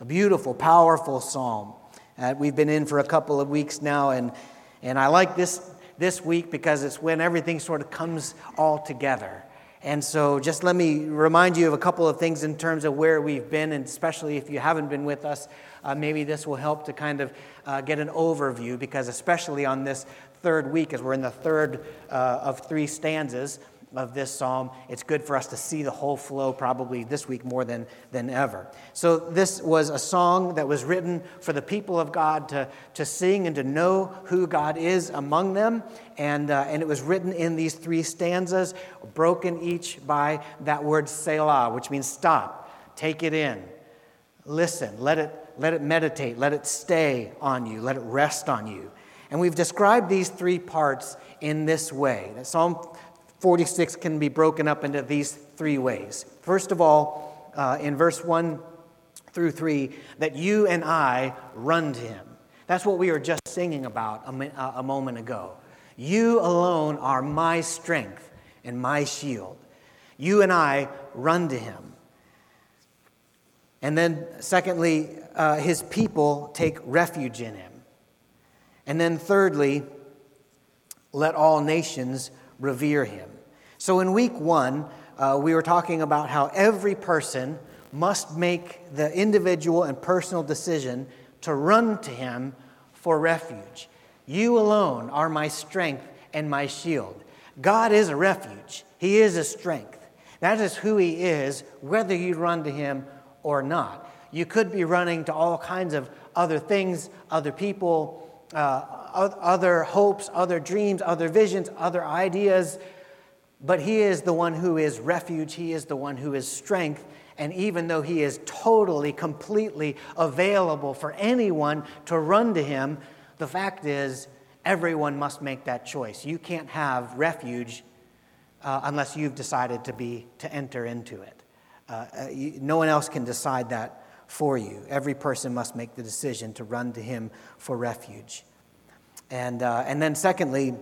A beautiful, powerful psalm. We've been in for a couple of weeks now, and I like this week because it's when everything sort of comes all together. And so just let me remind you of a couple of things in terms of where we've been, and especially if you haven't been with us, maybe this will help to kind of get an overview, because especially on this third week, as we're in the third of three stanzas of this psalm, it's good for us to see the whole flow probably this week more than ever. So this was a song that was written for the people of God to sing and to know who God is among them, and it was written in these three stanzas, broken each by that word Selah, which means stop, take it in, listen, let it meditate, let it stay on you, let it rest on you. And we've described these three parts in this way. That Psalm 46 can be broken up into these three ways. First of all, in verse 1 through 3, that you and I run to him. That's what we were just singing about a moment ago. You alone are my strength and my shield. You and I run to him. And then secondly, his people take refuge in him. And then thirdly, let all nations revere him. So in week 1, we were talking about how every person must make the individual and personal decision to run to him for refuge. You alone are my strength and my shield. God is a refuge. He is a strength. That is who he is, whether you run to him or not. You could be running to all kinds of other things, other people, other hopes, other dreams, other visions, other ideas, but he is the one who is refuge. He is the one who is strength. And even though he is totally, completely available for anyone to run to him, the fact is everyone must make that choice. You can't have refuge unless you've decided to enter into it. No one else can decide that for you. Every person must make the decision to run to him for refuge. And then secondly,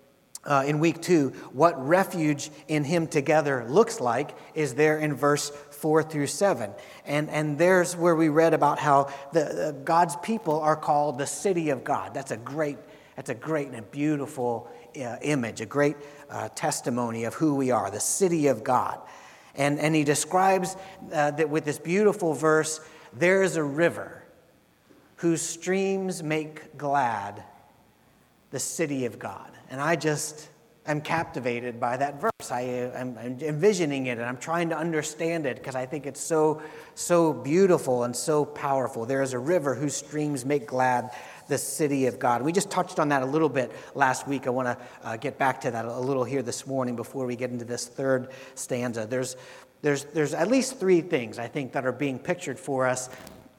in week 2, what refuge in him together looks like is there in verse 4 through 7. And there's where we read about how God's people are called the city of God. That's a great and a beautiful image, a great testimony of who we are, the city of God. And he describes that with this beautiful verse, there is a river whose streams make glad the city of God. And I just am captivated by that verse. I'm envisioning it, and I'm trying to understand it because I think it's so beautiful and so powerful. There is a river whose streams make glad the city of God. We just touched on that a little bit last week. I want to get back to that a little here this morning before we get into this third stanza. There's at least three things, I think, that are being pictured for us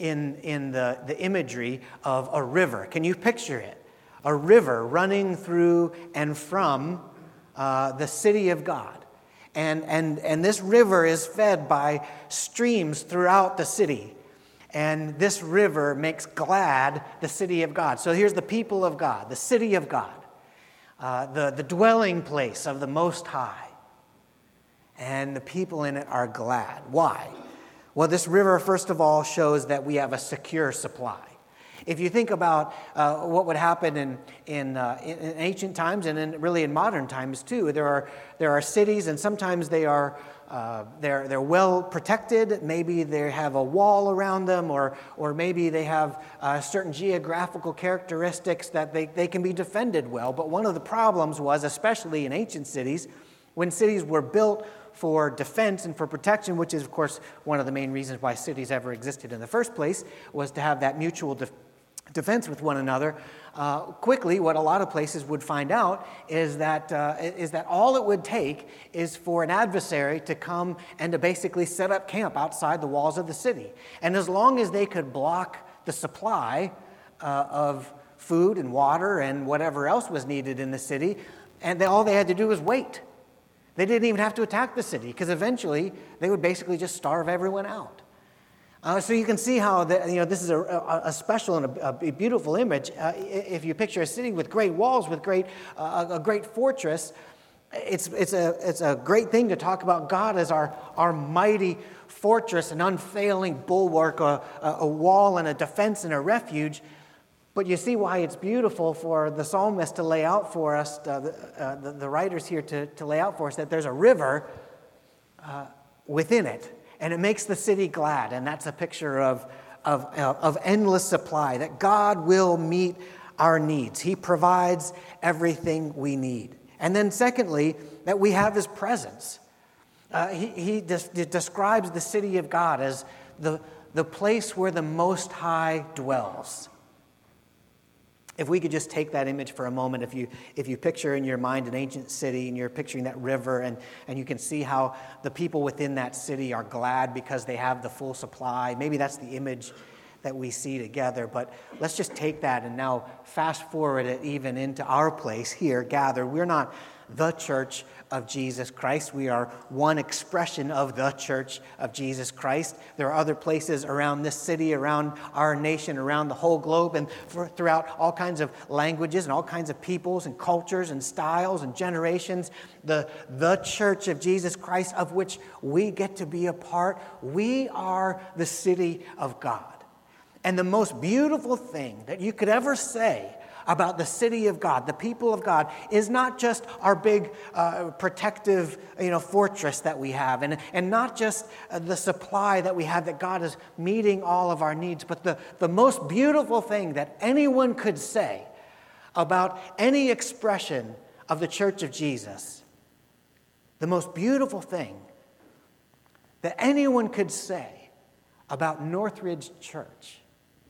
in the imagery of a river. Can you picture it? A river running through and from the city of God. And this river is fed by streams throughout the city. And this river makes glad the city of God. So here's the people of God, the city of God, the dwelling place of the Most High. And the people in it are glad. Why? Well, this river, first of all, shows that we have a secure supply. If you think about what would happen in ancient times and really in modern times too, there are cities, and sometimes they're well protected. Maybe they have a wall around them, or maybe they have certain geographical characteristics that they can be defended well. But one of the problems was, especially in ancient cities, when cities were built for defense and for protection, which is, of course, one of the main reasons why cities ever existed in the first place, was to have that mutual defense with one another. Quickly, what a lot of places would find out is that all it would take is for an adversary to come and to basically set up camp outside the walls of the city. And as long as they could block the supply of food and water and whatever else was needed in the city, and all they had to do was wait. They didn't even have to attack the city, because eventually they would basically just starve everyone out. So you can see how this is a special and a beautiful image. If you picture a city with great walls, with a great fortress, It's a great thing to talk about God as our mighty fortress, an unfailing bulwark, a wall and a defense and a refuge. But you see why it's beautiful for the psalmist to lay out for us, the writers here to lay out for us, that there's a river within it, and it makes the city glad. And that's a picture of endless supply, that God will meet our needs. He provides everything we need. And then secondly, that we have His presence. He describes the city of God as the place where the Most High dwells. If we could just take that image for a moment, if you picture in your mind an ancient city and you're picturing that river and you can see how the people within that city are glad because they have the full supply. Maybe that's the image that we see together, but let's just take that and now fast forward it even into our place here gathered. We're not the church of Jesus Christ. We are one expression of the church of Jesus Christ. There are other places around this city, around our nation, around the whole globe, and throughout all kinds of languages and all kinds of peoples and cultures and styles and generations. The church of Jesus Christ, of which we get to be a part. We are the city of God. And the most beautiful thing that you could ever say about the city of God, the people of God, is not just our big protective fortress that we have, and not just the supply that we have, that God is meeting all of our needs, but the most beautiful thing that anyone could say about any expression of the church of Jesus, the most beautiful thing that anyone could say about Northridge Church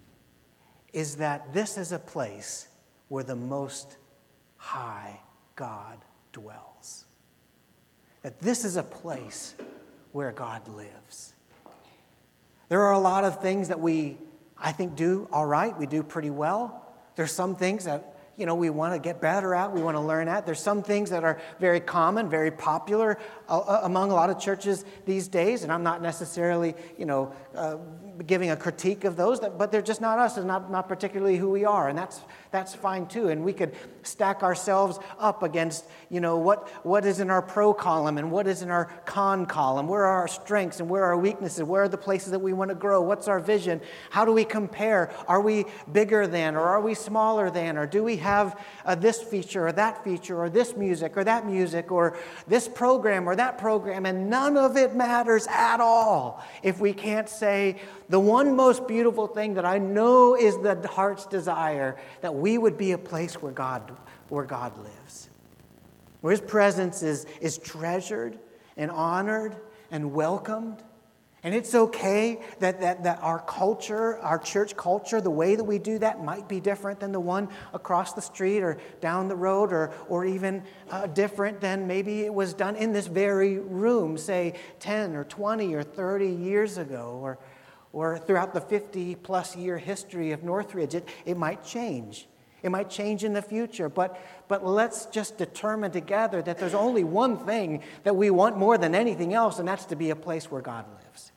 is that this is a place where the Most High God dwells. That this is a place where God lives. There are a lot of things that I think, do all right. We do pretty well. There's some things that, we want to get better at, we want to learn at. There's some things that are very common, very popular among a lot of churches these days, and I'm not necessarily, giving a critique of those, but they're just not us, and not particularly who we are, and that's fine too. And we could stack ourselves up against, what is in our pro column and what is in our con column. Where are our strengths and where are our weaknesses? Where are the places that we want to grow? What's our vision? How do we compare? Are we bigger than, or are we smaller than, or do we have this feature or that feature, or this music or that music, or this program or that program? And none of it matters at all if we can't say the one most beautiful thing that I know is the heart's desire, that we would be a place where God lives, where His presence is treasured and honored and welcomed. And it's okay that our culture, our church culture, the way that we do that might be different than the one across the street or down the road, or even different than maybe it was done in this very room, say 10 or 20 or 30 years ago, or throughout the 50-plus year history of Northridge. It might change. It might change in the future, but let's just determine together that there's only one thing that we want more than anything else, and that's to be a place where God lives.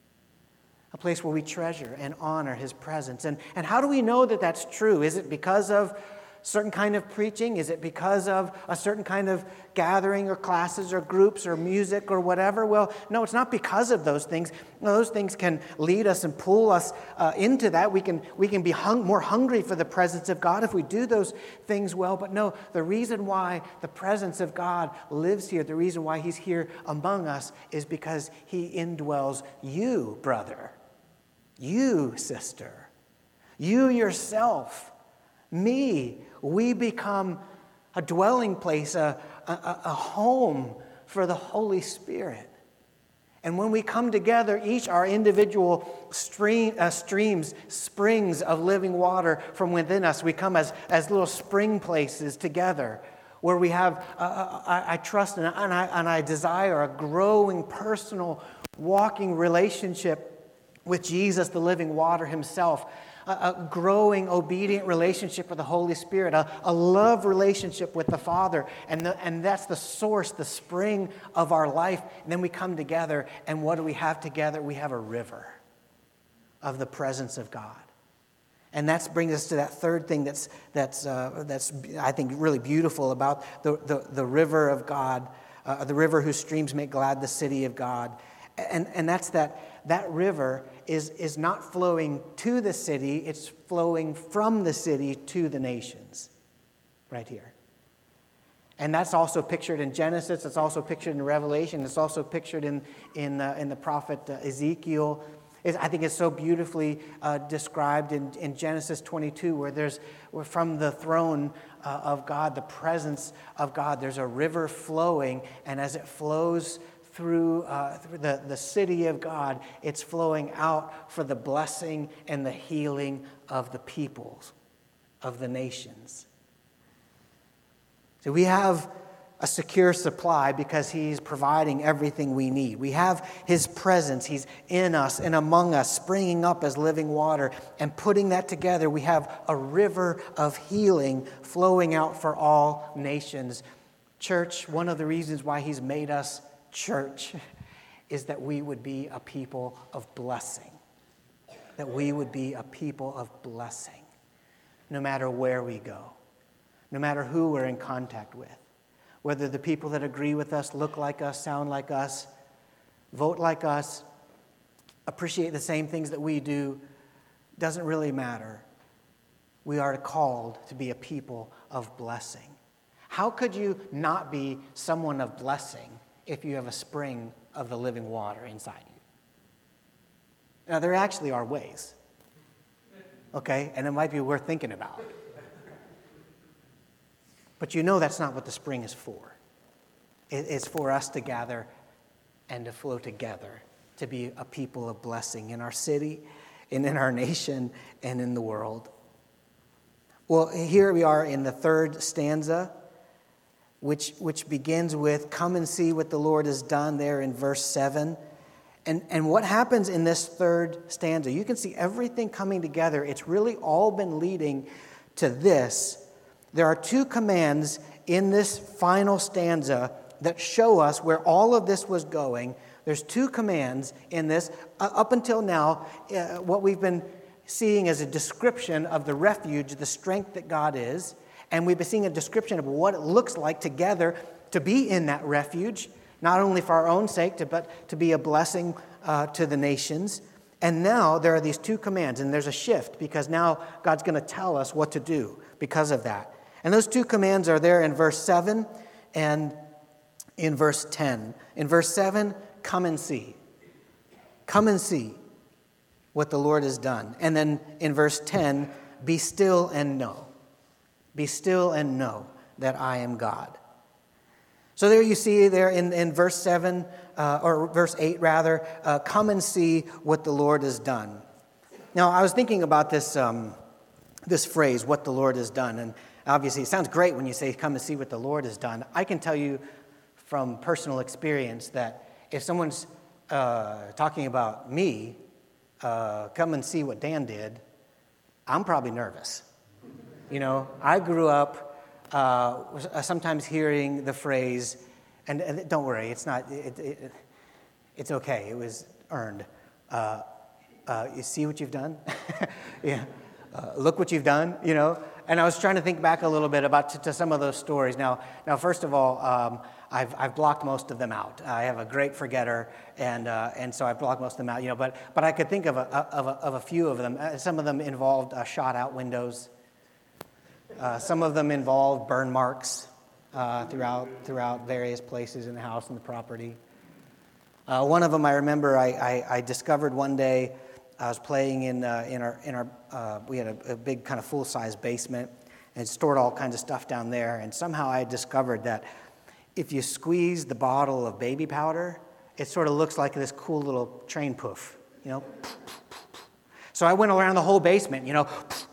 A place where we treasure and honor His presence. And how do we know that that's true? Is it because of certain kind of preaching? Is it because of a certain kind of gathering or classes or groups or music or whatever? Well, no, it's not because of those things. No, those things can lead us and pull us into that. We can be more hungry for the presence of God if we do those things well. But no, the reason why the presence of God lives here, the reason why He's here among us, is because He indwells you, brother, you, sister, you yourself, me. We become a dwelling place, a home for the Holy Spirit. And when we come together, each our individual streams, springs of living water from within us, we come as little spring places together, where we have, I trust and I desire a growing, personal, walking relationship with Jesus, the living water Himself. A growing, obedient relationship with the Holy Spirit, a love relationship with the Father, and that's the source, the spring of our life. And then we come together, and what do we have together? We have a river of the presence of God. And that brings us to that third thing that's I think really beautiful about the river of God, the river whose streams make glad the city of God. And that's that river is not flowing to the city, it's flowing from the city to the nations, right here. And that's also pictured in Genesis, it's also pictured in Revelation, it's also pictured in the prophet Ezekiel. I think it's so beautifully described in Genesis 22, where from the throne of God, the presence of God, there's a river flowing, and as it flows through the city of God, it's flowing out for the blessing and the healing of the peoples, of the nations. So we have a secure supply because he's providing everything we need. We have his presence. He's in us and among us, springing up as living water. And putting that together, we have a river of healing flowing out for all nations. Church, one of the reasons why he's made us church is that we would be a people of blessing. That we would be a people of blessing, no matter where we go, no matter who we're in contact with. Whether the people that agree with us, look like us, sound like us, vote like us, appreciate the same things that we do, doesn't really matter. We are called to be a people of blessing. How could you not be someone of blessing if you have a spring of the living water inside you? Now, there actually are ways, okay? And it might be worth thinking about. But you know that's not what the spring is for. It's for us to gather and to flow together, to be a people of blessing in our city and in our nation and in the world. Well, here we are in the third stanza, which begins with, "Come and see what the Lord has done," there in verse 7. And what happens in this third stanza? You can see everything coming together. It's really all been leading to this. There are two commands in this final stanza that show us where all of this was going. There's two commands in this. Up until now, what we've been seeing is a description of the refuge, the strength that God is. And we've been seeing a description of what it looks like together to be in that refuge, not only for our own sake, but to be a blessing to the nations. And now there are these two commands, and there's a shift because now God's going to tell us what to do because of that. And those two commands are there in verse 7 and in verse 10. In verse 7, come and see. Come and see what the Lord has done. And then in verse 10, be still and know. Be still and know that I am God. So there you see there in verse 7, or verse 8 rather, come and see what the Lord has done. Now I was thinking about this phrase, what the Lord has done, and obviously it sounds great when you say come and see what the Lord has done. I can tell you from personal experience that if someone's talking about me, come and see what Dan did, I'm probably nervous. You know, I grew up sometimes hearing the phrase, and don't worry, it's not, it's okay, it was earned. You see what you've done? Yeah. Look what you've done, you know. And I was trying to think back a little bit about to some of those stories. Now, first of all, I've blocked most of them out. I have a great forgetter, and so I've blocked most of them out. You know, but I could think of a few of them. Some of them involved shot out windows. Some of them involved burn marks throughout various places in the house and the property. One of them I remember I discovered one day. I was playing in our we had a big kind of full-size basement and stored all kinds of stuff down there. And somehow I discovered that if you squeeze the bottle of baby powder, it sort of looks like this cool little train poof, you know. So I went around the whole basement, you know,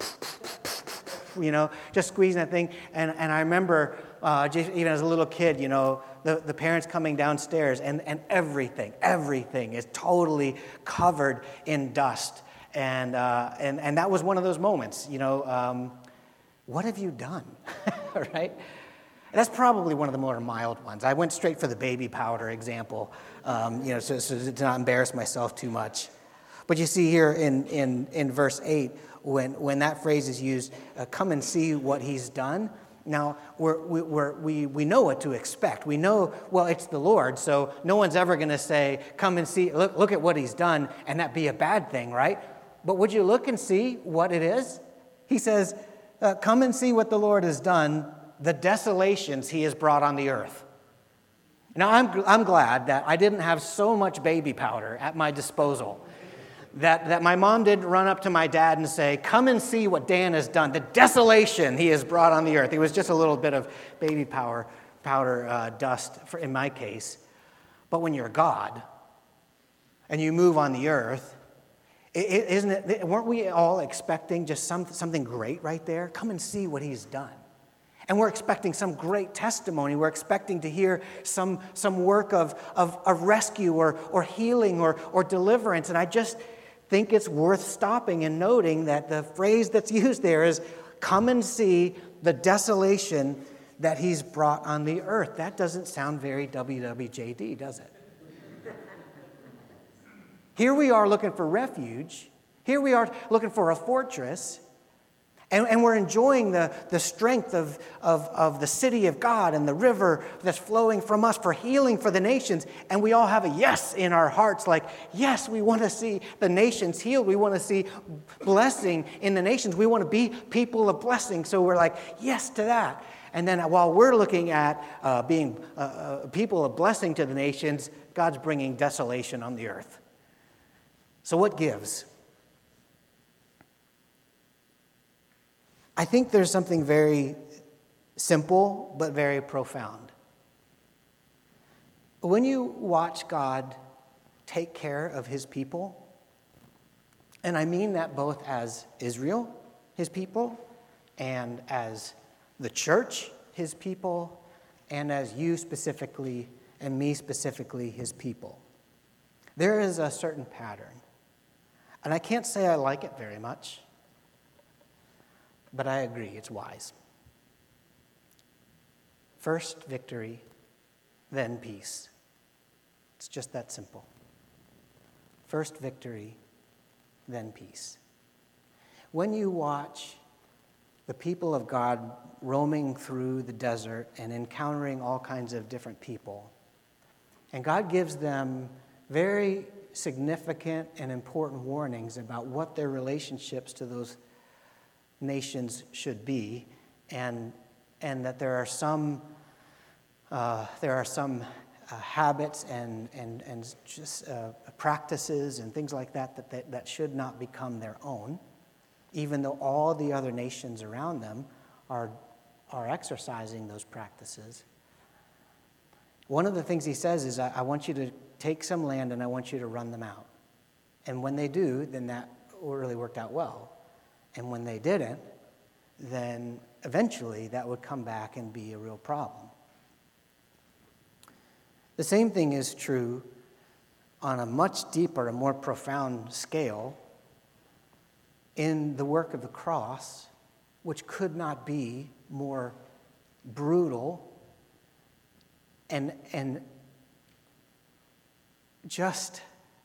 just squeezing that thing. And I remember just even as a little kid, you know, the parents coming downstairs and everything is totally covered in dust. And that was one of those moments, you know, what have you done, right? That's probably one of the more mild ones. I went straight for the baby powder example, so to not embarrass myself too much. But you see here in verse 8, when that phrase is used, come and see what he's done. Now, we know what to expect. We know, well, it's the Lord, so no one's ever going to say, come and see, look at what he's done, and that be a bad thing, right? But would you look and see what it is? He says, come and see what the Lord has done, the desolations he has brought on the earth. Now, I'm glad that I didn't have so much baby powder at my disposal that my mom didn't run up to my dad and say, come and see what Dan has done, the desolation he has brought on the earth. It was just a little bit of baby powder dust in my case. But when you're God and you move on the earth, weren't we all expecting just something great right there? Come and see what he's done. And we're expecting some great testimony. We're expecting to hear some work of rescue or healing or deliverance. And I just think it's worth stopping and noting that the phrase that's used there is, come and see the desolation that he's brought on the earth. That doesn't sound very WWJD, does it? Here we are looking for refuge. Here we are looking for a fortress. And we're enjoying the strength of the city of God and the river that's flowing from us for healing for the nations. And we all have a yes in our hearts, like, yes, we want to see the nations healed. We want to see blessing in the nations. We want to be people of blessing. So we're like, yes to that. And then while we're looking at being people of blessing to the nations, God's bringing desolation on the earth. So what gives? I think there's something very simple but very profound. When you watch God take care of his people, and I mean that both as Israel, his people, and as the church, his people, and as you specifically and me specifically, his people, there is a certain pattern. And I can't say I like it very much. But I agree, it's wise. First victory, then peace. It's just that simple. First victory, then peace. When you watch the people of God roaming through the desert and encountering all kinds of different people, and God gives them very significant and important warnings about what their relationships to those nations should be, and that there are some habits and just practices and things like that should not become their own, even though all the other nations around them are exercising those practices. One of the things he says is, I want you to take some land and I want you to run them out. And when they do, then that really worked out well. And when they didn't, then eventually that would come back and be a real problem. The same thing is true on a much deeper and more profound scale in the work of the cross, which could not be more brutal and just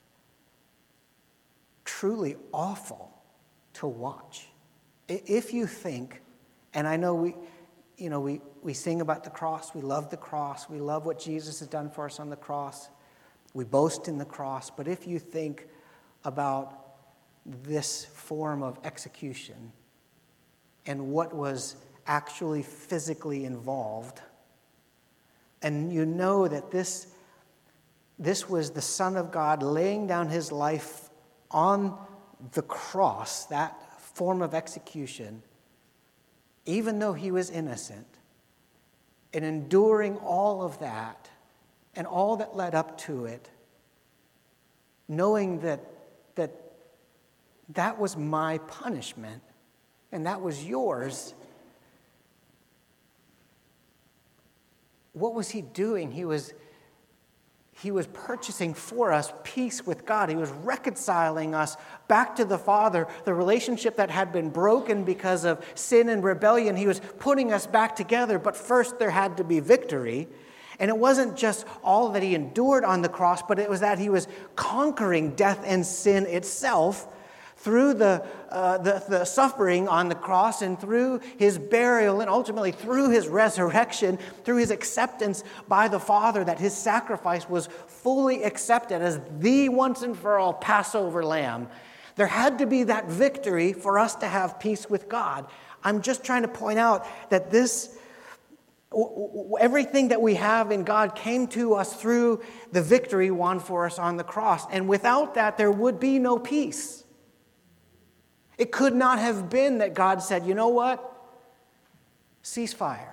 truly awful to watch. If you think, and I know we sing about the cross, we love the cross, we love what Jesus has done for us on the cross, we boast in the cross, but if you think about this form of execution and what was actually physically involved, and you know that this was the Son of God laying down his life on the cross, that form of execution, even though he was innocent, and enduring all of that and all that led up to it, knowing that was my punishment and that was yours. What was he doing? He was purchasing for us peace with God. He was reconciling us back to the Father, the relationship that had been broken because of sin and rebellion. He was putting us back together, but first there had to be victory. And it wasn't just all that he endured on the cross, but it was that he was conquering death and sin itself through the suffering on the cross and through his burial and ultimately through his resurrection, through his acceptance by the Father, that his sacrifice was fully accepted as the once and for all Passover lamb. There had to be that victory for us to have peace with God. I'm just trying to point out that everything that we have in God came to us through the victory won for us on the cross. And without that, there would be no peace. It could not have been that God said, you know what? Ceasefire.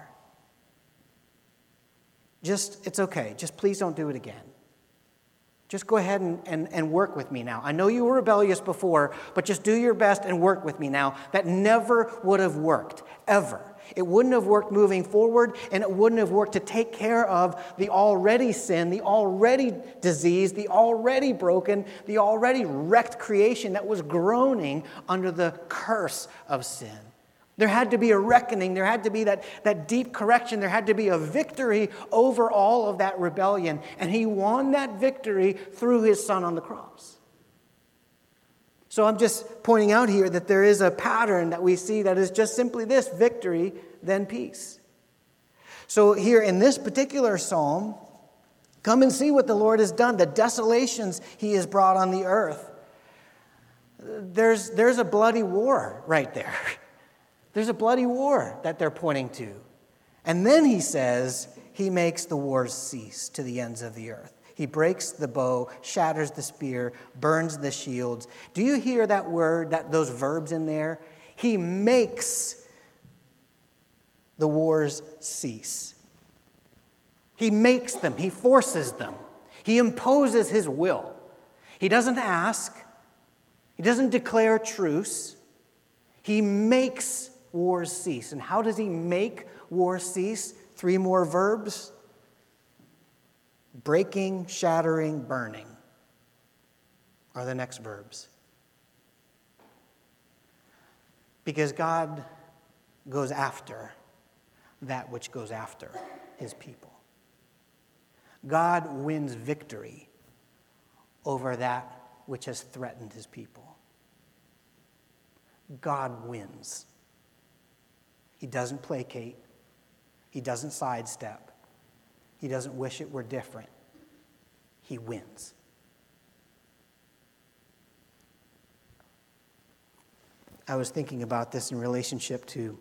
It's okay. Just please don't do it again. Just go ahead and work with me now. I know you were rebellious before, but just do your best and work with me now. That never would have worked, ever. It wouldn't have worked moving forward, and it wouldn't have worked to take care of the already sin, the already diseased, the already broken, the already wrecked creation that was groaning under the curse of sin. There had to be a reckoning. There had to be that deep correction. There had to be a victory over all of that rebellion. And he won that victory through his son on the cross. So I'm just pointing out here that there is a pattern that we see that is just simply this: victory, then peace. So here in this particular psalm, come and see what the Lord has done, the desolations he has brought on the earth. There's a bloody war right there. There's a bloody war that they're pointing to. And then he says he makes the wars cease to the ends of the earth. He breaks the bow, shatters the spear, burns the shields. Do you hear that word, those verbs in there? He makes the wars cease. He makes them. He forces them. He imposes his will. He doesn't ask. He doesn't declare truce. He makes wars cease. And how does he make wars cease? 3 more verbs. Breaking, shattering, burning are the next verbs. Because God goes after that which goes after his people. God wins victory over that which has threatened his people. God wins. He doesn't placate. He doesn't sidestep. He doesn't wish it were different. He wins. I was thinking about this in relationship to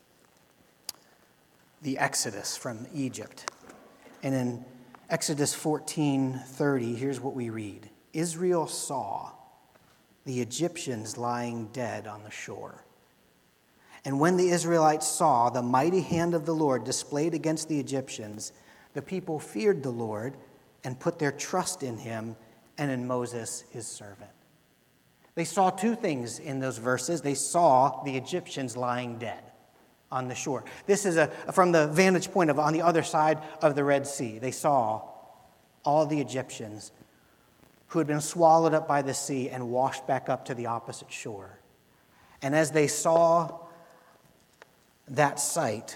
the Exodus from Egypt. And in Exodus 14:30, here's what we read. Israel saw the Egyptians lying dead on the shore. And when the Israelites saw the mighty hand of the Lord displayed against the Egyptians, the people feared the Lord and put their trust in him and in Moses, his servant. They saw 2 things in those verses. They saw the Egyptians lying dead on the shore. This is from the vantage point of on the other side of the Red Sea. They saw all the Egyptians who had been swallowed up by the sea and washed back up to the opposite shore. And as they saw that sight,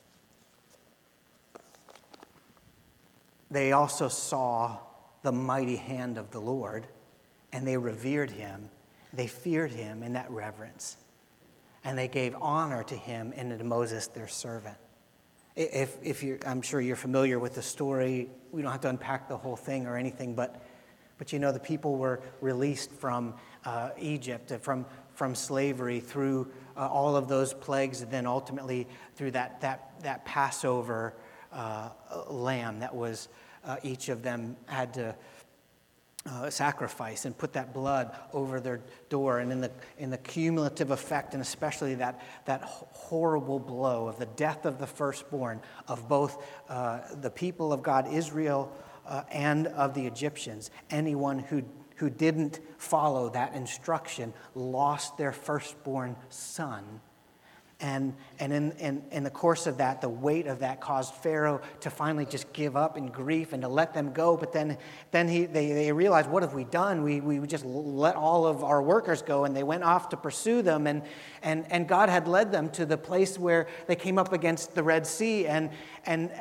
they also saw the mighty hand of the Lord, and they revered him. They feared him in that reverence, and they gave honor to him and to Moses, their servant. I'm sure you're familiar with the story. We don't have to unpack the whole thing or anything, but you know the people were released from Egypt, from slavery through all of those plagues, and then ultimately through that Passover lamb that was each of them had to sacrifice and put that blood over their door, and in the cumulative effect, and especially that horrible blow of the death of the firstborn of both the people of God, Israel, and of the Egyptians. Anyone who didn't follow that instruction lost their firstborn son. And in the course of that, the weight of that caused Pharaoh to finally just give up in grief and to let them go. But then they realized, what have we done? We just let all of our workers go, and they went off to pursue them. And God had led them to the place where they came up against the Red Sea. And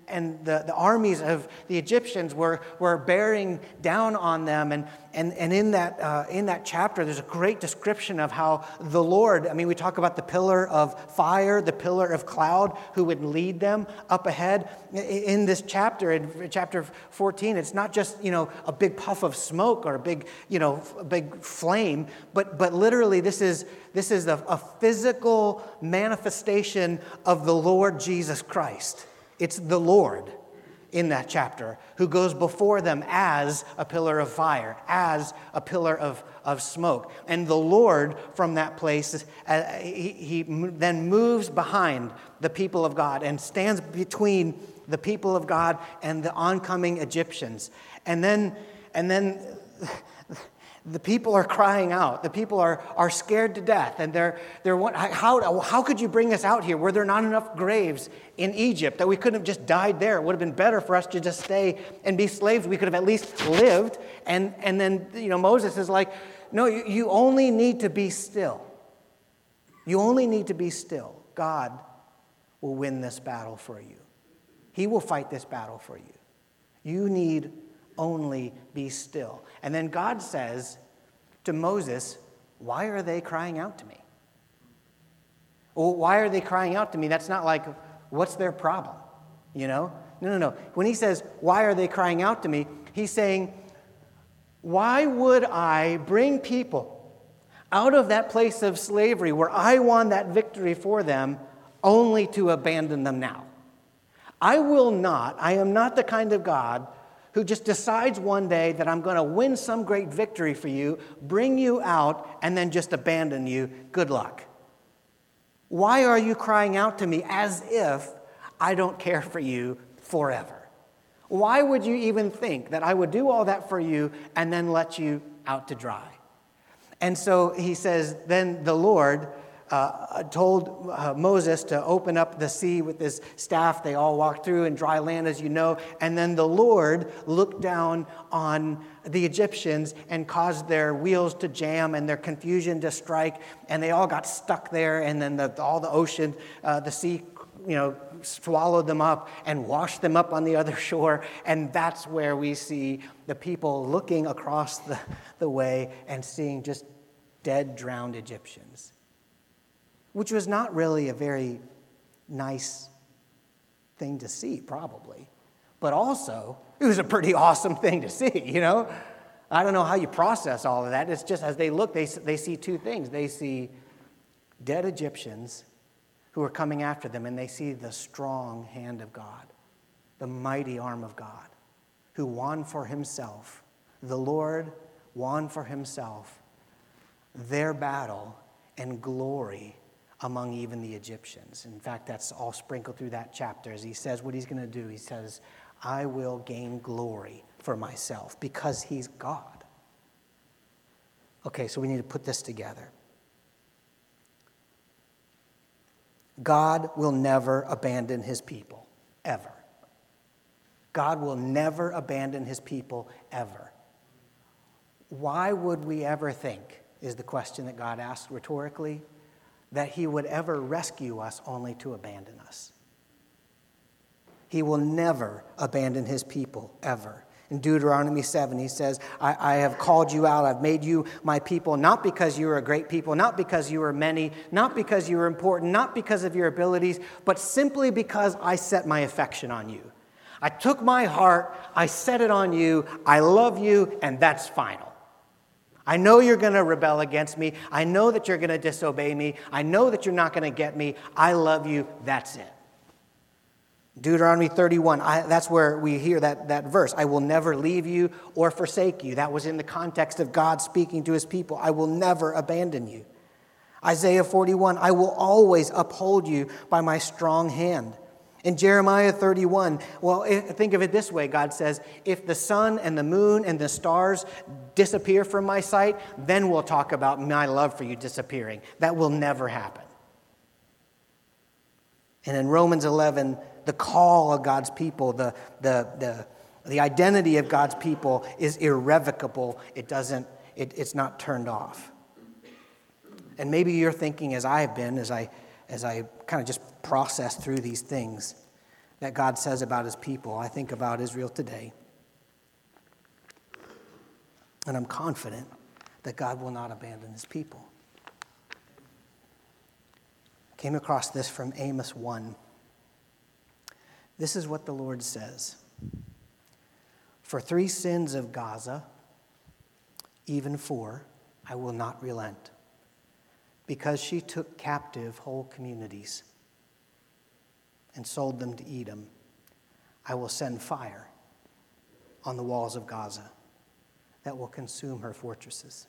the armies of the Egyptians were bearing down on them. And in that chapter, there's a great description of how the Lord, we talk about the pillar of fire, the pillar of cloud, who would lead them up ahead. In this chapter, in chapter 14, it's not just, a big puff of smoke or a big flame, but literally this is a physical manifestation of the Lord Jesus Christ. It's the Lord in that chapter who goes before them as a pillar of fire, as a pillar of smoke. And the Lord from that place, he then moves behind the people of God and stands between the people of God and the oncoming Egyptians. And then the people are crying out. The people are scared to death, and they're how could you bring us out here? Were there not enough graves in Egypt that we couldn't have just died there? It would have been better for us to just stay and be slaves. We could have at least lived. And then Moses is like, no, you only need to be still. You only need to be still. God will win this battle for you. He will fight this battle for you. You need only be still. And then God says to Moses, why are they crying out to me? Well, why are they crying out to me? That's not like, what's their problem? No. When he says, why are they crying out to me? He's saying, why would I bring people out of that place of slavery where I won that victory for them only to abandon them now? I am not the kind of God who just decides one day that I'm going to win some great victory for you, bring you out, and then just abandon you. Good luck. Why are you crying out to me as if I don't care for you forever? Why would you even think that I would do all that for you and then let you out to dry? And so he says, then the Lord told Moses to open up the sea with his staff. They all walked through in dry land, as you know. And then the Lord looked down on the Egyptians and caused their wheels to jam and their confusion to strike. And they all got stuck there. And then all the ocean, the sea, swallowed them up and washed them up on the other shore. And that's where we see the people looking across the way and seeing just dead, drowned Egyptians. Which was not really a very nice thing to see, probably. But also, it was a pretty awesome thing to see, I don't know how you process all of that. It's just as they look, they see two things. They see dead Egyptians who are coming after them, and they see the strong hand of God, the mighty arm of God, who won for himself. The Lord won for himself their battle and glory among even the Egyptians. In fact, that's all sprinkled through that chapter as he says what he's going to do. He says, I will gain glory for myself because he's God. Okay, so we need to put this together. God will never abandon his people, ever. God will never abandon his people, ever. Why would we ever think, is the question that God asked rhetorically, that he would ever rescue us only to abandon us? He will never abandon his people, ever. In Deuteronomy 7, he says, I have called you out, I've made you my people, not because you are a great people, not because you are many, not because you are important, not because of your abilities, but simply because I set my affection on you. I took my heart, I set it on you, I love you, and that's final. I know you're going to rebel against me. I know that you're going to disobey me. I know that you're not going to get me. I love you. That's it. Deuteronomy 31, that's where we hear that verse. I will never leave you or forsake you. That was in the context of God speaking to his people. I will never abandon you. Isaiah 41, I will always uphold you by my strong hand. In Jeremiah 31, think of it this way. God says, if the sun and the moon and the stars disappear from my sight, then we'll talk about my love for you disappearing. That will never happen. And in Romans 11, the call of God's people, the identity of God's people is irrevocable. It's not turned off. And maybe you're thinking, as I have been, as I kind of just process through these things, that God says about his people, I think about Israel today. And I'm confident that God will not abandon his people. Came across this from Amos 1. This is what the Lord says. For 3 sins of Gaza, even 4, I will not relent, because she took captive whole communities and sold them to Edom. I will send fire on the walls of Gaza that will consume her fortresses.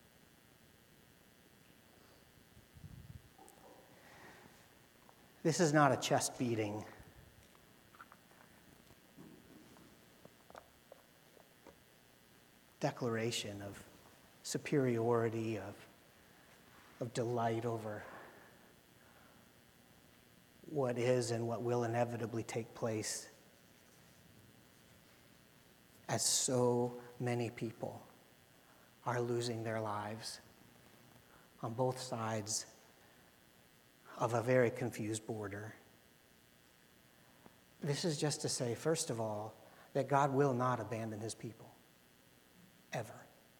This is not a chest-beating declaration of superiority, of delight over what is and what will inevitably take place, as so many people are losing their lives on both sides of a very confused border. This is just to say, first of all, that God will not abandon his people. Ever.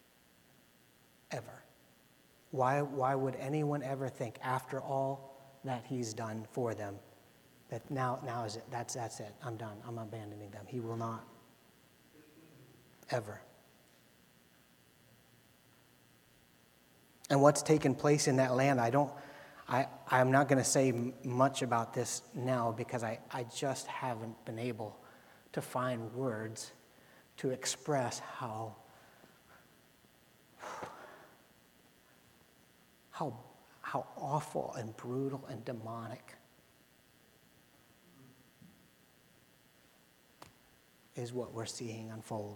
Ever. Why would anyone ever think, after all that he's done for them, that now is it, that's it, I'm done, I'm abandoning them? He will not. Ever. And what's taken place in that land, I'm not going to say much about this now, because I just haven't been able to find words to express how awful and brutal and demonic is what we're seeing unfold.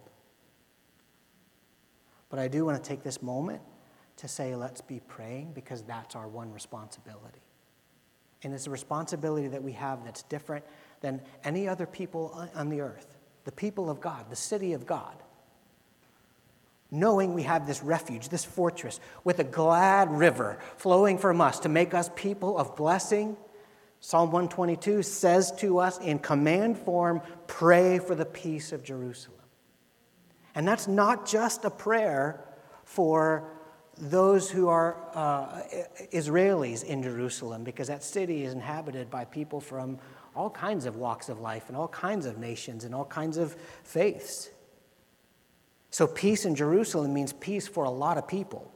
But I do want to take this moment to say, let's be praying, because that's our one responsibility. And it's a responsibility that we have that's different than any other people on the earth. The people of God, the city of God. Knowing we have this refuge, this fortress, with a glad river flowing from us to make us people of blessing. Psalm 122 says to us in command form, pray for the peace of Jerusalem. And that's not just a prayer for those who are Israelis in Jerusalem, because that city is inhabited by people from all kinds of walks of life and all kinds of nations and all kinds of faiths. So peace in Jerusalem means peace for a lot of people.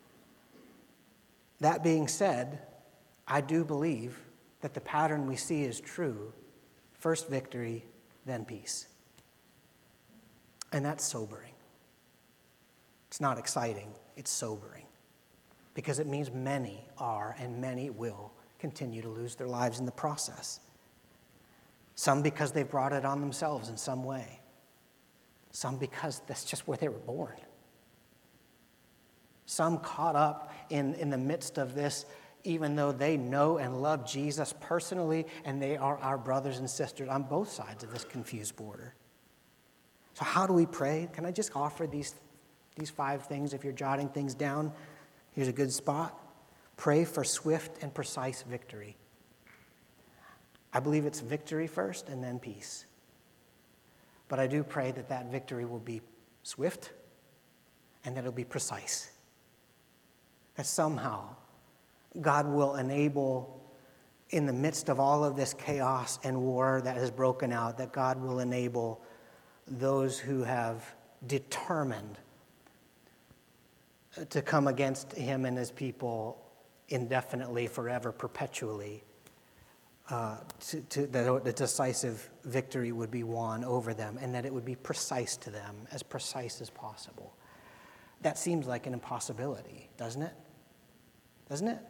That being said, I do believe that the pattern we see is true. First victory, then peace. And that's sobering. It's not exciting, it's sobering. Because it means many are and many will continue to lose their lives in the process. Some because they've brought it on themselves in some way. Some because that's just where they were born. Some caught up in the midst of this, even though they know and love Jesus personally, and they are our brothers and sisters on both sides of this confused border. So how do we pray? Can I just offer these 5 things? If you're jotting things down, here's a good spot. Pray for swift and precise victory. I believe it's victory first and then peace. But I do pray that that victory will be swift and that it'll be precise. That somehow God will enable, in the midst of all of this chaos and war that has broken out, that God will enable those who have determined to come against him and his people indefinitely, forever, perpetually, that the decisive victory would be won over them, and that it would be precise to them, as precise as possible. That seems like an impossibility, doesn't it? Doesn't it?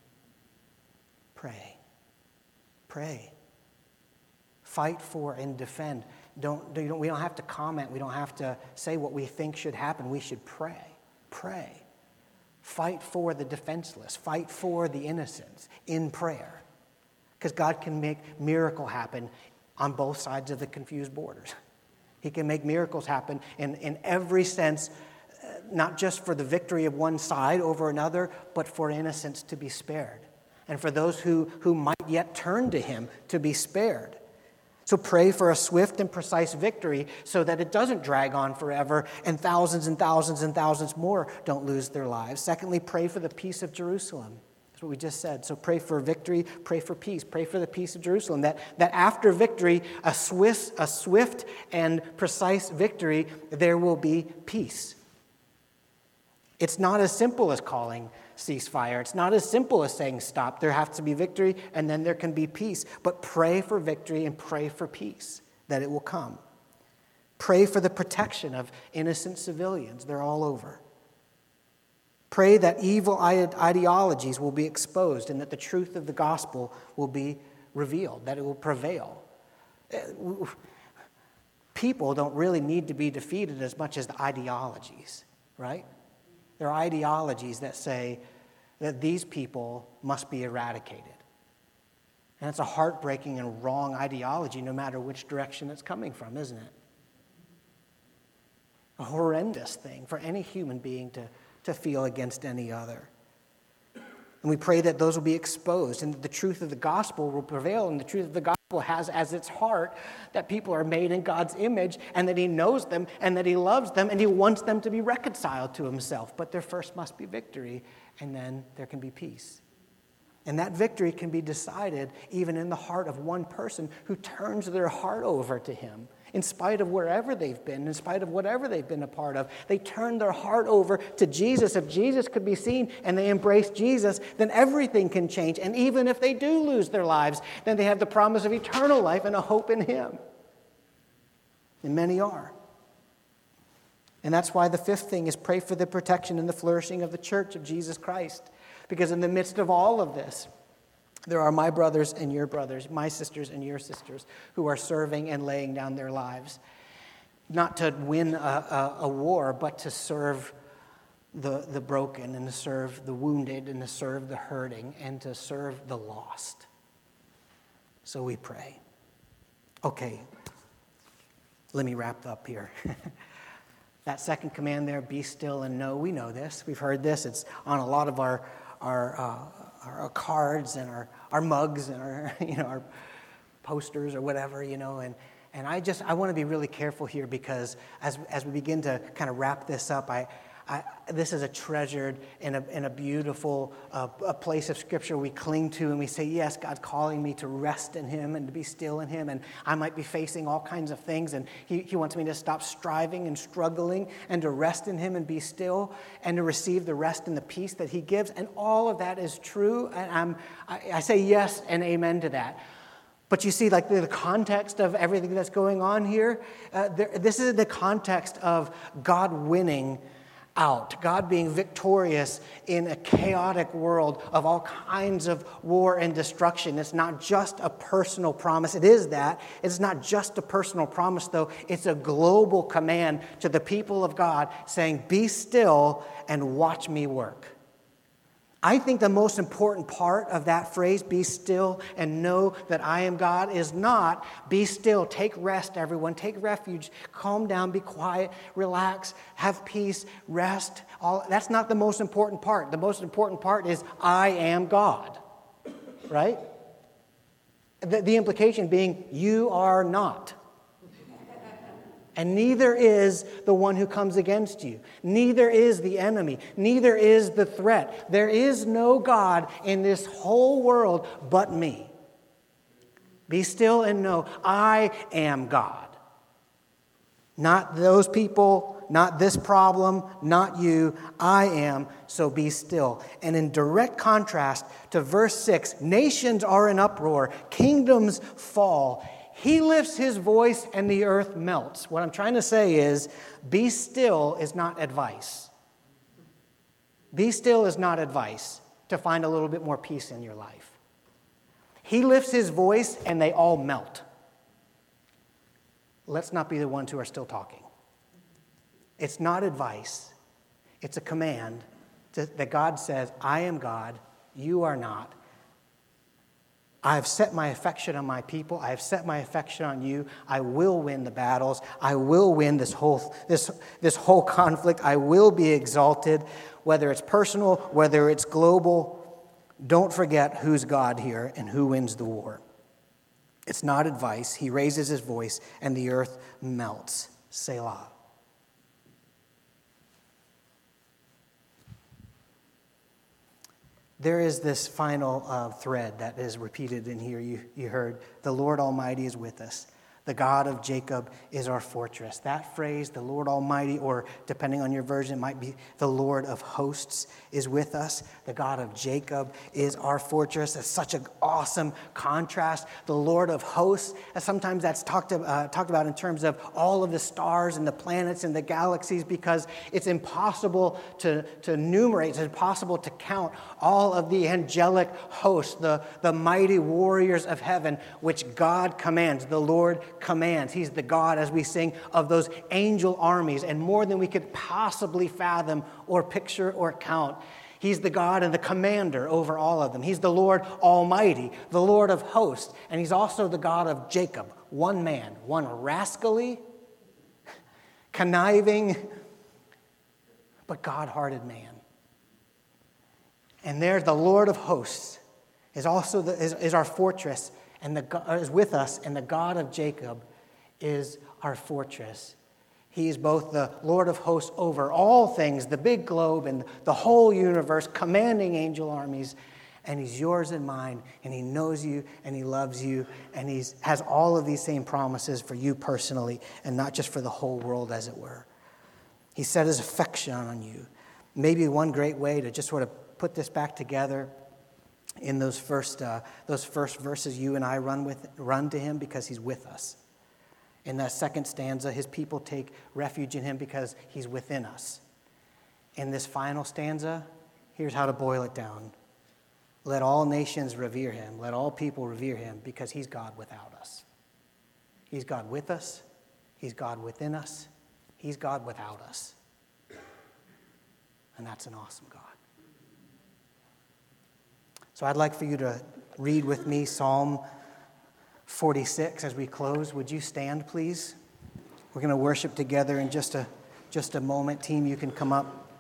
Pray. Pray. Fight for and defend. We don't have to comment. We don't have to say what we think should happen. We should pray. Pray. Fight for the defenseless. Fight for the innocents in prayer. Because God can make miracle happen on both sides of the confused borders. He can make miracles happen in every sense, not just for the victory of one side over another, but for innocents to be spared. And for those who might yet turn to him to be spared. So pray for a swift and precise victory so that it doesn't drag on forever and thousands and thousands and thousands more don't lose their lives. Secondly, pray for the peace of Jerusalem. That's what we just said. So pray for victory, pray for peace, pray for the peace of Jerusalem. That after victory, a swift and precise victory, there will be peace. It's not as simple as calling ceasefire. It's not as simple as saying stop. There has to be victory, and then there can be peace. But pray for victory and pray for peace, that it will come. Pray for the protection of innocent civilians. They're all over. Pray that evil ideologies will be exposed and that the truth of the gospel will be revealed, that it will prevail. People don't really need to be defeated as much as the ideologies, right? There are ideologies that say that these people must be eradicated. And it's a heartbreaking and wrong ideology no matter which direction it's coming from, isn't it? A horrendous thing for any human being to feel against any other. And we pray that those will be exposed and that the truth of the gospel will prevail. And the truth of the gospel has as its heart that people are made in God's image and that he knows them and that he loves them and he wants them to be reconciled to himself. But there first must be victory and then there can be peace. And that victory can be decided even in the heart of one person who turns their heart over to him. In spite of wherever they've been, in spite of whatever they've been a part of, they turn their heart over to Jesus. If Jesus could be seen and they embrace Jesus, then everything can change. And even if they do lose their lives, then they have the promise of eternal life and a hope in him. And many are. And that's why the fifth thing is pray for the protection and the flourishing of the church of Jesus Christ. Because in the midst of all of this, there are my brothers and your brothers, my sisters and your sisters, who are serving and laying down their lives, not to win a war, but to serve the broken and to serve the wounded and to serve the hurting and to serve the lost. So we pray. Okay, let me wrap up here. That second command there, be still and know, we know this. We've heard this. It's on a lot of our cards and our mugs and our posters or whatever, and I want to be really careful here because as we begin to kind of wrap this up, this is a treasured and a beautiful a place of Scripture we cling to and we say, yes, God's calling me to rest in him and to be still in him, and I might be facing all kinds of things, and he wants me to stop striving and struggling and to rest in him and be still and to receive the rest and the peace that he gives, and all of that is true, and I say yes and amen to that. But you see, like the context of everything that's going on here, this is the context of God winning out, God being victorious in a chaotic world of all kinds of war and destruction. It's not just a personal promise. It is that. It's not just a personal promise, though. It's a global command to the people of God saying, be still and watch me work. I think the most important part of that phrase, be still and know that I am God, is not be still, take rest, everyone, take refuge, calm down, be quiet, relax, have peace, rest. That's not the most important part. The most important part is I am God, right? The implication being you are not. And neither is the one who comes against you. Neither is the enemy. Neither is the threat. There is no God in this whole world but me. Be still and know I am God. Not those people, not this problem, not you. I am, so be still. And in direct contrast to verse 6, nations are in uproar, kingdoms fall. He lifts his voice and the earth melts. What I'm trying to say is, be still is not advice. Be still is not advice to find a little bit more peace in your life. He lifts his voice and they all melt. Let's not be the ones who are still talking. It's not advice. It's a command that God says, I am God, you are not. I have set my affection on my people. I have set my affection on you. I will win the battles. I will win this whole conflict. I will be exalted, whether it's personal, whether it's global. Don't forget who's God here and who wins the war. It's not advice. He raises his voice, and the earth melts. Selah. There is this final thread that is repeated in here. You heard, the Lord Almighty is with us. The God of Jacob is our fortress. That phrase, the Lord Almighty, or depending on your version, it might be the Lord of hosts is with us. The God of Jacob is our fortress. It's such an awesome contrast. The Lord of hosts, and sometimes that's talked about in terms of all of the stars and the planets and the galaxies, because it's impossible to enumerate, it's impossible to count all of the angelic hosts, the mighty warriors of heaven, which God commands, the Lord commands. He's the God, as we sing, of those angel armies, and more than we could possibly fathom or picture or count. He's the God and the commander over all of them. He's the Lord Almighty, the Lord of hosts, and he's also the God of Jacob, one man, one rascally, conniving, but God-hearted man. And there, the Lord of hosts is also is our fortress, and is with us, and the God of Jacob is our fortress. He is both the Lord of hosts over all things, the big globe and the whole universe, commanding angel armies, and he's yours and mine, and he knows you, and he loves you, and he has all of these same promises for you personally, and not just for the whole world, as it were. He set his affection on you. Maybe one great way to just sort of put this back together, in those first verses, you and I run to him because he's with us. In that second stanza, his people take refuge in him because he's within us. In this final stanza, here's how to boil it down. Let all nations revere him. Let all people revere him because he's God without us. He's God with us. He's God within us. He's God without us. And that's an awesome God. So I'd like for you to read with me Psalm 46 as we close. Would you stand, please? We're going to worship together in just a moment. Team, you can come up.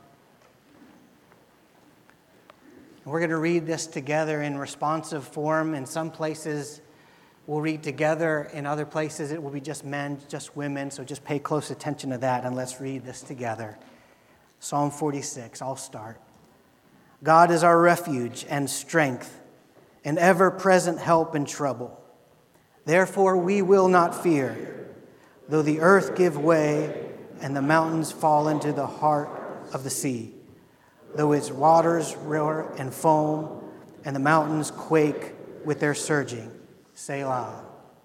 And we're going to read this together in responsive form. In some places, we'll read together. In other places, it will be just men, just women. So just pay close attention to that, and let's read this together. Psalm 46, I'll start. God is our refuge and strength, an ever-present help in trouble. Therefore we will not fear, though the earth give way and the mountains fall into the heart of the sea, though its waters roar and foam and the mountains quake with their surging. Selah.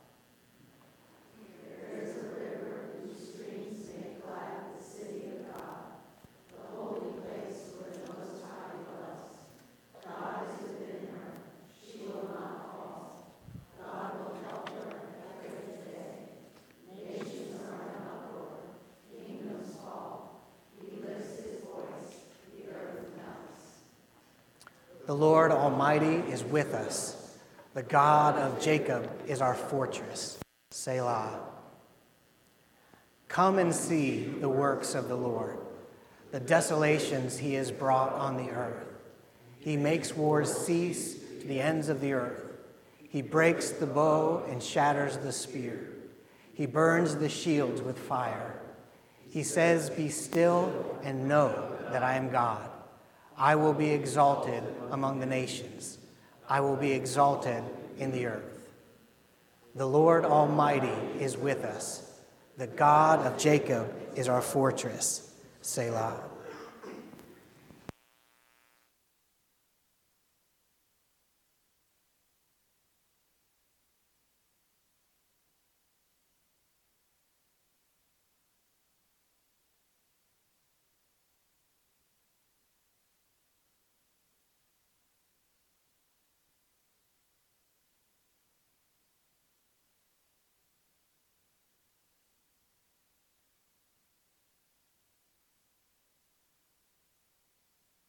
The Lord Almighty is with us. The God of Jacob is our fortress. Selah. Come and see the works of the Lord, the desolations he has brought on the earth. He makes wars cease to the ends of the earth. He breaks the bow and shatters the spear. He burns the shields with fire. He says, "Be still and know that I am God. I will be exalted among the nations. I will be exalted in the earth." The Lord Almighty is with us. The God of Jacob is our fortress. Selah.